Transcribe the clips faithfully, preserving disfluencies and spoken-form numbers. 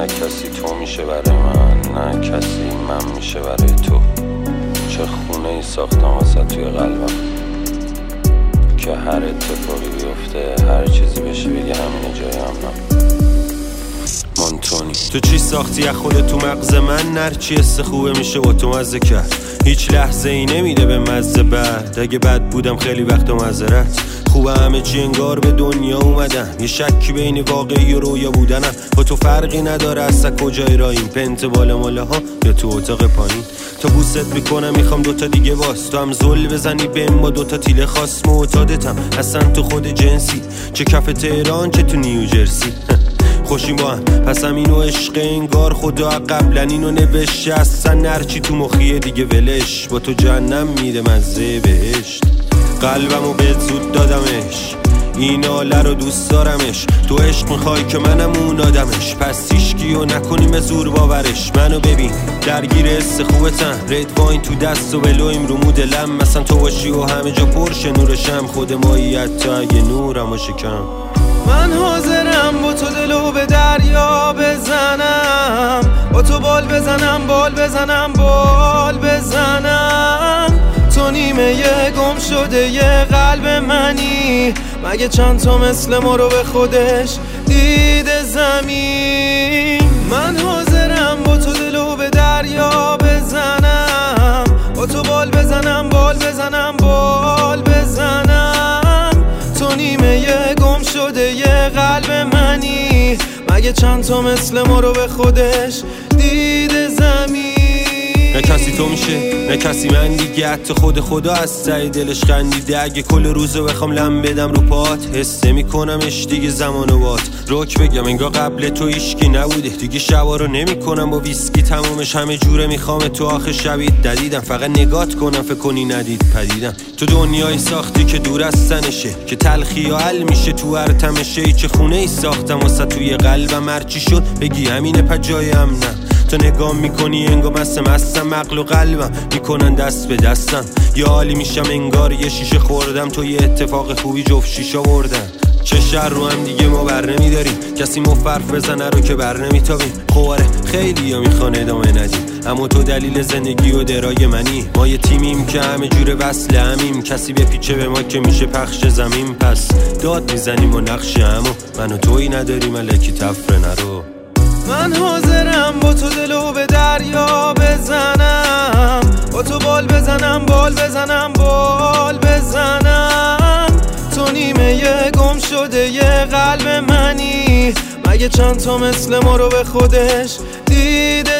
نه کسی تو میشه برای من، نه کسی من میشه برای تو. چه خونه ای ساختم واسه توی قلبم که هر اتفاقی بیفته هر چیزی بشه بگه همینه جای امنم. مونتونی تو چی ساختی از خودت تو مغز من؟ نرچی حس خوبه میشه با تو مزه کرد. هیچ لحظه ای نمیده به مزه بعد. اگه بد بودم خیلی وقت و معذرت. خوبه همه چی انگار به دنیا اومدم. یه شکی بین واقعی و رویا بودنم. با تو فرقی نداره اصلا کجای راهیم، پنت بالا ماله ها یا تو اتاق پایین. تو بوست میکنم میخوام دوتا دیگه باز. تو هم زل بزنی بهم با دوتا تیله خاص. معتادتم اصلا تو خود جنسی، چه کف تهران چه تو نیوجرسی. خوشیم با هم پس هم اینو عشق انگار خدا قبلا اینو نوشته. اصلا نرچی تو مخیه دیگه ولش. با تو جهنم میده مزه بهشت. قلبمو بهت زود دادمش، این حاله رو دوست دارمش. تو عشق میخوای که منم اون آدمش، پس هیچکیو نکنیم به زور باورش. منو ببین درگیر حس خوبتم، رد واین تو دست و بلویم رو مدلم. مثلا تو باشی و همه جا پرشه نورشم. خود ماییت تا اگه نورم و شکم. من حاضرم با تو دلو به دریا بزنم، با تو بال بزنم بال بزنم بال بزنم. تو نیمه یه گم شده یه قلب منی، مگه چند تا مثل ما رو به خودش دیده زمین. من حاضرم با تو دلو به دریا بزنم، با تو بال بزنم بال بزنم بال بزنم. تو نیمه یه گم شده یه قلب منی، مگه چند تا مثل ما رو به خودش دیده زمین. نه کسی تو میشه نه کسی من دیگه، حتی خود خدا از ته دلش خندیده. اگه کل روزو بخوام لم بدم رو پات، حس نمی‌کنمش دیگه زمان و وات. روک بگم انگار قبل تو هیچکی نبوده دیگه. شبا رو نمی‌کنم با ویسکی تمومش، همه جوره میخوام تو آخه شبید ندیدم. فقط نگات کنم فکر کنی ندید پدیدم. تو دنیای ساختی که دور از تنشه، که تلخی و حل میشه تو هر تمشه. چه خونه ای ساختم واسه توی قلبم، هرچی شد بگی همینه پجای امنم. تو نگاه میکنی انگار مست مستم، عقل و قلبم میکنن دست به دستم. یا حالی میشم انگار یه شیشه خوردم، تو یه اتفاق خوبی جفت شیشه بردم. چه شر رو هم دیگه ما بر نمیداریم، کسی مفرف بزنه رو که بر نمیتابیم. خواره خیلی ها میخوان ادامه ندیم، اما تو دلیل زندگی و درای منی. ما یه تیمیم که همه جور وصل همیم، کسی به پیچه به ما که میشه پخش زمین. پس داد میزنیم و نقش همو، من و تویی نداریم الکی تفره نرو. من حاضرم با تو دلو به دریا بزنم، با تو بال بزنم بال بزنم بال بزنم. تو نیمه یه گم شده یه قلب منی، مگه چند تا مثل ما رو به خودش دیده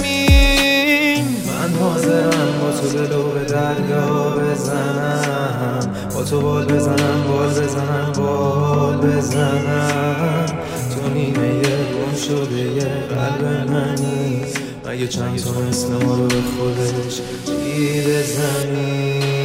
زمین. من حاضرم با تو دلو به دریا بزنم، با تو بال بزنم بال بزنم بال بزنم. تو نیمه یه گم شده یه قلب منی، مگه چند تا مثل ما رو به خودش دیده زمین.